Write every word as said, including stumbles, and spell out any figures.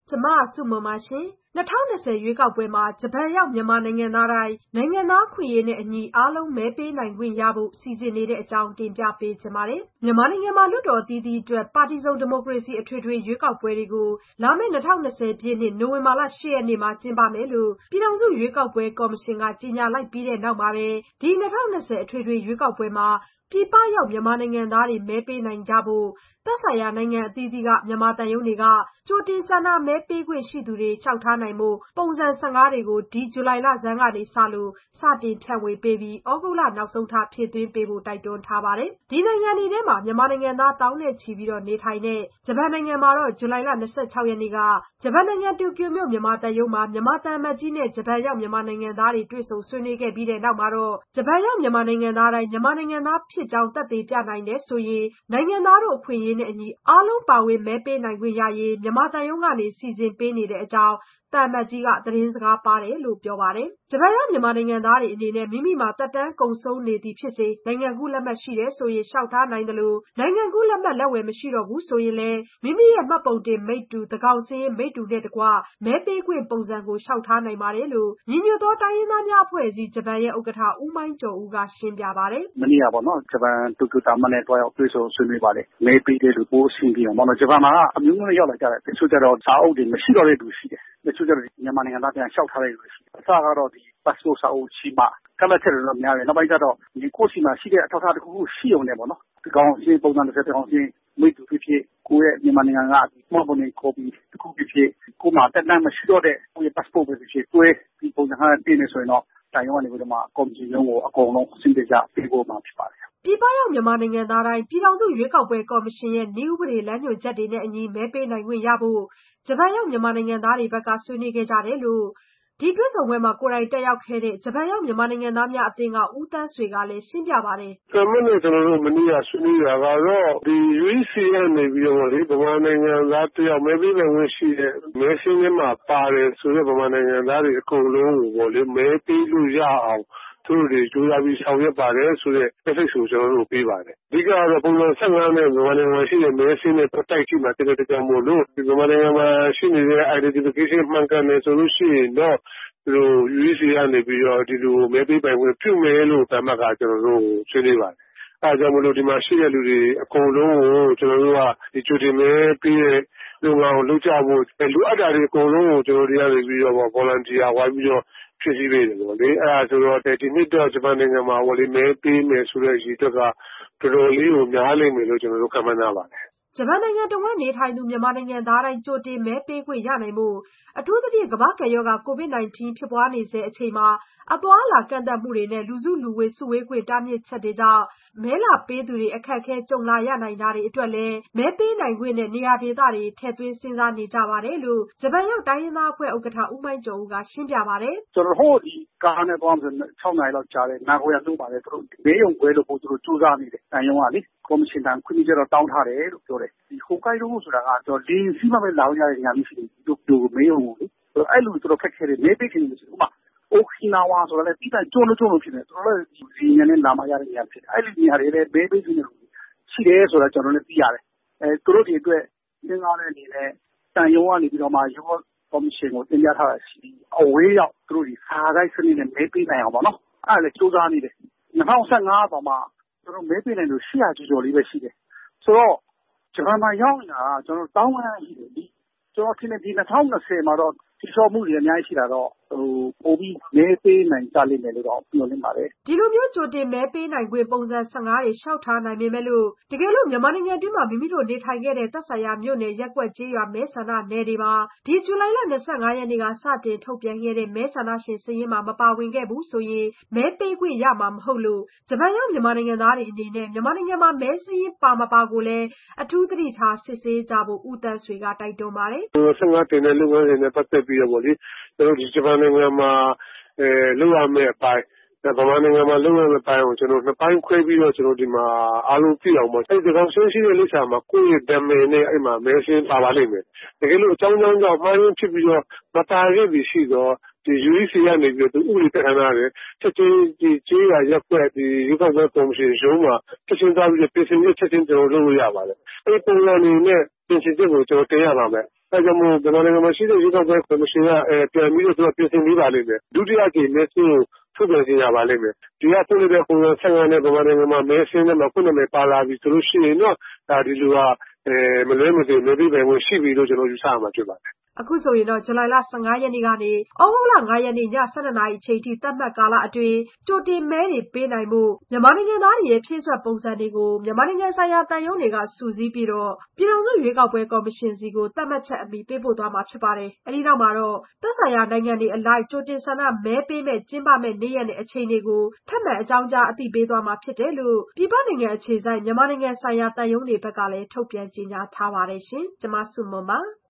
ကျမဆုမွန်ပါရှင်။၂၀၂၀ရွေးကောက်ပွဲမှာဂျပန်ရောက်မြန်မာနိုင်ငံသားတိုင်းနိုင်ငံသားအခွင့်အရေးနဲ့အညီအားလုံးမဲပေးနိုင်ခွင့်ရဖို့စီစဉ်နေတဲ့အကြောင်းတင်ပြပေးချင်ပါတယ်။မြန်မာနိုင်ငံမှာလွှတ်တော်အသီးသီးအတွက်ပါတီစုံဒီမိုကရေစီအထွေထွေရွေးကောက်ပွဲတွေကိုလာမယ့်၂၀၂၀ပြည့်နှစ်နိုဝင်ဘာလ၈ရက်နေ့မှာကျင်းပမယ်လို့ပြည်ထောင်စုရွေးကောက်ပွဲကော်မရှင်ကကြေညာလိုက်ပြီးတဲ့နောက်မှာပဲဒီ၂၀၂၀အထွေထွေရွေးကောက်ပွဲမှာပြည်ပရောက်မြန်မာနိုင်ငံသားတွေမဲပေးနိုင်ကြဖို့သက်ဆိုင်ရာနိုင်ငံအသီးသီးကမြန်မာသံရုံးတွေကကြိုတင်ဆန္ဒမဲပေးခွင့်ရှိသူတွေလျှောက်ထားနိုင်ဖို့ပုံစံ၁၅တွေကိုဒီဇူလိုင်လဆန်းကနေစလို့စတင်ဖြန့်ဝေပေးပြီးဩဂုတ်လနောက်ဆုံးထားဖြည့်သွင်းပေးဖို့တိုက်တွန်းထားပါတယ်။ဒီနိုင်ငံတွေထဲမှာမြန်မာနိုင်ငံသားသောင်းနဲ့ချီပြီးနေထိုင်တဲ့ဂျပန်နိုင်ငံမှာတော့ဇူလိုင်လ၂၆ရက်နေ့ကဂျပန်နိုင်ငံတိုကျိုမြို့မြန်မာသံရုံးမှာမြန်မာသံအမတ်ကြီးနဲ့ဂျပန်ရောက်မြန်မာနိုင်ငံသားတွေတွေ့ဆုံဆွေးနွေးခဲ့ပြီးတဲ့နောက်မှာတော့ဂျပန်ရောက်မြန်မာနိုင်ငံသားတိုင်းမြန်မာနိုင်ငံသားဖြစ်ကြောင်းသက်သေပြနိုင်တယ်ဆိုရင်နိုင်ငံသားတို့အခွင့်အရေးနဲ့အညီအားလုံးပါဝင်မဲပေးနိုင်ခွင့်ရရေးမြန်မာသံရုံးကနေစီစဉ်ပေးနေတဲ့အကြောင်းသံအမတ်ကြီးကသတင်းစကားပါတယ်လို့ပြောပါတယ်။ဂျပန်ရောက်မြန်မာနိုင်ငံသားတွေအနေနဲ့မိမိမှာသက်တမ်းကုန်ဆုံးနေသည်ဖြစ်စေနိုင်ငံကူးလက်မှတ်ရှိတယ်ဆိုရင်လျှောက်ထားနိုင်သလိုနိုင်ငံကူးလက်မှတ်လက်ဝယ်မရှိတော့ဘူးဆိုရင်လည်းမိမိရဲ့မှတ်ပုံတင်မိတ္တူသန်းခေါင်စာရင်းမိတ္တူနဲ့တကွမဲပေးခွင့်ပုံစံကိုလျှောက်ထားနိုင်ပါတယ်လို့ညီညွတ်သောတိုင်းရင်းသားများအဖွဲ့အစည်းဂျပန်ရဲ့ဥက္ကဋ္ဌဦးမိုင်းကျော်ဦးကရှင်းပြပါတယ်။မနေ့ကပေါ့နော်ဂျပန်တိုကျိုတာမန်နဲ့တွားရောက်တွေ့ဆုံဆွေးနွေးပါတယ်။မဲပေးတဲ့လူပိုးအဆင်ပြေအောင်ပေါ့နော်ဂျပန်မှာအမျိုးမျိုးရောက်လာကြတယ်တချို့ကျတော့စာအုပ်တွေမရှိတော့တဲ့လူရှိတယ်တချို့ကျတော့မြန်မာနိုင်ငံသားပြန်လျှောက်ထားတဲ့လူရှိတယ်အစကတော့ဒီ passport စာအုပ်ရှိမှကမ်းလှမ်းချက်တွေတော့များတယ်နောက်ပိုင်းကျတော့ဒီကိုယ့်စီမှာရှိတဲ့အထောက်အထားတစ်ခုခုရှိုံနဲ့ပေါ့နော်ဒီကောင်ရှင်းပုံစံတစ်ဆက်တစ်ကောင်ရှင်းမိတ္တူဖြစ်ဖြစ်ကိုယ့်ရဲ့မြန်မာနိုင်ငံကမှတ်ပုံတင် copy တစ်ခုဖြစ်ဖြစ်ကိုယ်မှာတက်တမ်းမရှိတော့တဲ့ကိုယ့်ရဲ့ passport ပဲဖြစ်ဖြစ်တွဲဒီပုံစံဟာတင်နေဆိုရင်တော့တိုင်ရောကနေပြီးတော့မှကော်မရှင်ရုံးကိုအကုန်လုံးအစိမ့်တကြပေးဖို့မှာဖြစ်ပါတယ်ပြည်ပရောက်မြန်မာနိုင်ငံသားတိုင်းပြည်ထောင်စုရွေးကောက်ပွဲကော်မရှင်ရဲ့နည်းဥပဒေလမ်းညွှန်ချက်တွေနဲ့အညီမဲပေးနိုင်ခွင့်ရဖို့ဂျပန်ရောက်မြန်မာနိုင်ငံသားတွေဘက်ကဆွေးနွေးခဲ့ကြတယ်လို့ဒီတွေ့ဆုံပွဲမှာကိုယ်တိုင်တက်ရောက်ခဲ့တဲ့ဂျပန်ရောက်မြန်မာနိုင်ငံသားများအသင်းကဦးတန်းဆွေကလည်းရှင်းပြပါတယ်။ကျွန်တော်တို့ကျွန်တော်တို့မနေ့ကဆွေးနွေးတာကတော့ဒီ U E C ကနေပြီးတော့လေဗမာနိုင်ငံသားတယောက်မဲပေးနိုင်ခွင့်ရှိတဲ့မဲရှင်းထဲမှာပါတယ်ဆိုတဲ့ဗမာနိုင်ငံသားတွေအကုန်လုံးကိုပေါ့လေမဲပေးလို့ရအောင်သူတို့တွေကြိုးစားပြီးဆောင်ရွက်ပါတယ်ဆိုတဲ့ message ကိုကျွန်တော်တို့ပေးပါတယ်။အဓိကတော့ပုံစံ၁၅နဲ့မြန်မာနိုင်ငံမှာရှိတဲ့မဲရှင်းနဲ့ပတ်သက်ပြီးမှတကယ်တကယ်မို့လို့ဒီမြန်မာနိုင်ငံမှာရှိနေတဲ့ identification မှန်ကန်တယ်ဆိုလို့ရှိရင်တော့ဒီလို U E C ကနေပြီးတော့ဒီလိုမဲပေးပိုင်ခွင့်ပြုမယ်လို့တမကကျွန်တော်တို့ဆွေးနွေးပါတယ်။အဲဒါကြောင့်မလို့ဒီမှာရှိတဲ့လူတွေအကုန်လုံးကိုကျွန်တော်တို့ကဒီကြိုတင်မဲပေးတဲ့လုပ်ငန်းကိုလုပ်ကြဖို့လိုအပ်တာတွေအကုန်လုံးကိုကျွန်တော်တို့ကနေပြီးတော့ volunteer ဝိုင်းပြီးတော့ဖြစ်စည်းပေးတယ်ပေါ့လေအဲဒါဆိုတော့ဒီနှစ်တော့ဂျပန်နိုင်ငံမှာဝယ်လေးမဲပေးမယ်ဆိုတဲ့ရည်တွက်ကတော်တော်လေးကိုများလိမ့်မယ်လို့ကျွန်တော်တို့ခန့်မှန်းကြပါတယ်ဂျပန်နိုင်ငံတဝက်နေထိုင်သူမြန်မာနိုင်ငံသားတိုင်းကြိုတင်မဲပေးခွင့်ရနိုင်ဖို့အထူးသဖြင့်ကမ္ဘာ့ကပ်ရောဂါကိုဗစ်၁၉ဖြစ်ပွားနေစေအချိန်မှာအသွားအလာကန့်သတ်မှုတွေနဲ့လူစုလူဝေးစုဝေးခွင့်တားမြစ်ချက်တွေကြောင့်မဲလာပေးသူတွေအခက်အခဲကြုံလာရနိုင်တာတွေအတွက်လည်းမဲပေးနိုင်ခွင့်နဲ့နေရာဒေသတွေထည့်သွင်းစဉ်းစားနေကြပါတယ်လို့ဂျပန်ရောက်တိုင်းရင်းသားအဖွဲ့ဥက္ကဋ္ဌဦးမိုင်းကျော်ဦးကရှင်းပြပါတယ်ကျွန်တော်ဟိုဒီကားနဲ့သွားမှဆို၆နာရီလောက်ကြာတယ်နာဂိုယာလို့ပါတယ်သူတို့ဘေးရုံပွဲလို့ပို့သူတို့စူးစမ်းနေတယ်တန်ရုံကလေကော်မရှင်တန်ခွင့်ပြုချက်တော့တောင်းထားတယ်လို့ပြောတယ်ဒီဟိုကိုင်ဒိုဆိုတာကကျွန်တော်လင်းစီးမှပဲလာရတဲ့ညာမရှိဘူးတို့တို့မေးအောင်လေအဲ့လိုသူတို့ဖက်ခဲတယ်မဲပေးခင်လို့ဆိုဥမာအိုခီနာဝါဆိုတာလည်းတိကျကျုံလို့ကျုံလို့ဖြစ်နေသူတို့လည်းဒီညနေလာမရတဲ့ညာဖြစ်အဲ့ဒီညာတွေလည်းမဲပေးခြင်းလို့ရှိတယ်ဆိုတာကျွန်တော်လည်းသိရတယ်အဲသူတို့ဒီအတွက်သင်္ကားတဲ့အနေနဲ့တန်ရုံကနေပြီးတော့မှရောကော်မရှင်ကိုတင်ပြထားတာရှိအဝေးရောက်သူတို့ဒီစာရိုက်စနစ်နဲ့မဲပေးနိုင်အောင်ပေါ့နော်အဲ့ဒါလည်းစူးစမ်းနေတယ်၂၀၁၅ပေါ့မှသူတို့မဲပေးနိုင်လို့၈၀၀ကျော်ကျော်လေးပဲရှိတယ်ဆိုတော့ဂျပန်မှာရောက်နေတာကကျွန်တော်တောင်းပန်ရှိတယ်ဒီကျွန်တော်ထင်တယ်ဒီ၂၀၂၀မှာတော့ဒီစောမှုတွေအများကြီးရှိတာတော့ဟိုပိုပြီးမဲပေးနိုင်ကြလိမ့်မယ်လို့တော့ပြောနေပါတယ်ဒီလိုမျိုးကြိုတင်မဲပေးနိုင်ခွင့်ပုံစံ၁၅တွေလျှောက်ထားနိုင်ပေမဲ့လို့တကယ်လို့မြန်မာနိုင်ငံအတွင်းမှာမိမိတို့နေထိုင်ခဲ့တဲ့သက်ဆိုင်ရာမြို့နယ်ရက်ကွက်ကျေးရွာမဲဆန္ဒနယ်တွေမှာဒီဇူလိုင်လ၂၅ရက်နေ့ကစတင်ထုတ်ပြန်ခဲ့တဲ့မဲဆန္ဒရှင်စာရင်းမှာမပါဝင်ခဲ့ဘူးဆိုရင်မဲပေးခွင့်ရမှာမဟုတ်လို့ဂျပန်ရောက်မြန်မာနိုင်ငံသားတွေအနေနဲ့မြန်မာနိုင်ငံမှာမဲစာရင်းပါမပါကိုလည်းအထူးသတိထားစစ်ဆေးကြဖို့ဦးတန်းဆွေကတိုက်တွန်းပါတယ်၁၅တင်တဲ့လုပ်ငန်းတွေနဲ့ပတ်သက်ပြီးတော့ဗောလေကျွန်တော်ဒီဂျပန်နိုင်ငံမှာအဲလုပ်ရမယ့်အပိုင်းဗမာနိုင်ငံမှာလုပ်ရမယ့်အပိုင်းကိုကျွန်တော်နှစ်ပိုင်းခွဲပြီးတော့ကျွန်တော်ဒီမှာအားလုံးသိအောင်ပေါ့အဲဒီကောင်ဆင်းရှိတဲ့လိပ်စာမှာကိုယ့်ရဲ့နာမည်နဲ့အဲ့မှာမဲရှင်းပါပါလိမ့်မယ်တကယ်လို့အကြောင်းကြောင်းကြောင့်မှားယွင်းဖြစ်ပြီးတော့မပါခဲ့ပြီးရှိတော့ဒီ U E C ကနေပြီးတော့ဥပဒေတက်ခန်းရတယ်ချက်ချင်းဒီကျေးရွာရက်ွက်ဒီရုပ်ောက်ပွဲကော်မရှင်ရုံးမှာချက်ချင်းသွားပြီးပြင်ဆင်ချက်ချက်ချင်းကျွန်တော်လုပ်လို့ရပါတယ်အဲဒီပုံစံနေနဲ့ပြင်ဆင်ချက်ကိုကျွန်တော်တင်ရပါမယ်အဲဒါကြောင့်မို့မြန်မာနိုင်ငံမှာရှိတဲ့ရွေးကောက်ပွဲကော်မရှင်ကပြန်ပြီးတော့ပြင်ဆင်ပေးပါလိမ့်မယ်။ဒုတိယကြိမ်မဲစာရင်းကိုထုတ်ပြန်ကြေညာပါလိမ့်မယ်။ဒီကဖွင့်လှစ်တဲ့ပုံစံ၁၅နဲ့မြန်မာနိုင်ငံမှာမဲစာရင်းထဲမှာကိုယ့်နာမည်ပါလာပြီဆိုလို့ရှိရင်တော့ဒါဒီလူဟာမလွဲမသွေမဲပေးပိုင်ခွင့်ရှိပြီလို့ကျွန်တော်ယူဆရမှာဖြစ်ပါတယ်။အခုဆိုရင်တော့ဇူလိုင်လ၁၅ရက်နေ့ကနေသြဂုတ်လ၅ရက်နေ့ည၁၂နာရီအချိန်ထိသတ်မှတ်ကာလအတွင်းကြိုတင်မဲတွေပေးနိုင်ဖို့မြန်မာနိုင်ငံသားတွေရဲ့ဖြည့်စွက်ပုံစံတွေကိုမြန်မာနိုင်ငံဆိုင်ရာသံရုံးတွေကစုစည်းပြီးတော့ပြည်ထောင်စုရွေးကောက်ပွဲကော်မရှင်ဆီကိုသတ်မှတ်ချက်အမီပေးပို့သွားမှာဖြစ်ပါတယ်။အဲဒီနောက်မှာတော့သက်ဆိုင်ရာနိုင်ငံတွေအလိုက်ကြိုတင်ဆန္ဒမဲပေးမဲ့ကျင်းပမဲ့နေ့ရက်နဲ့အချိန်တွေကိုထပ်မံအကြောင်းကြားအသိပေးသွားမှာဖြစ်တယ်လို့ပြည်ပနိုင်ငံအခြေစိုက်မြန်မာနိုင်ငံဆိုင်ရာသံရုံးတွေဘက်ကလည်းထုတ်ပြန်ကြေညာထားပါတယ်ရှင်။ကျွန်မဆုမွန်ပါ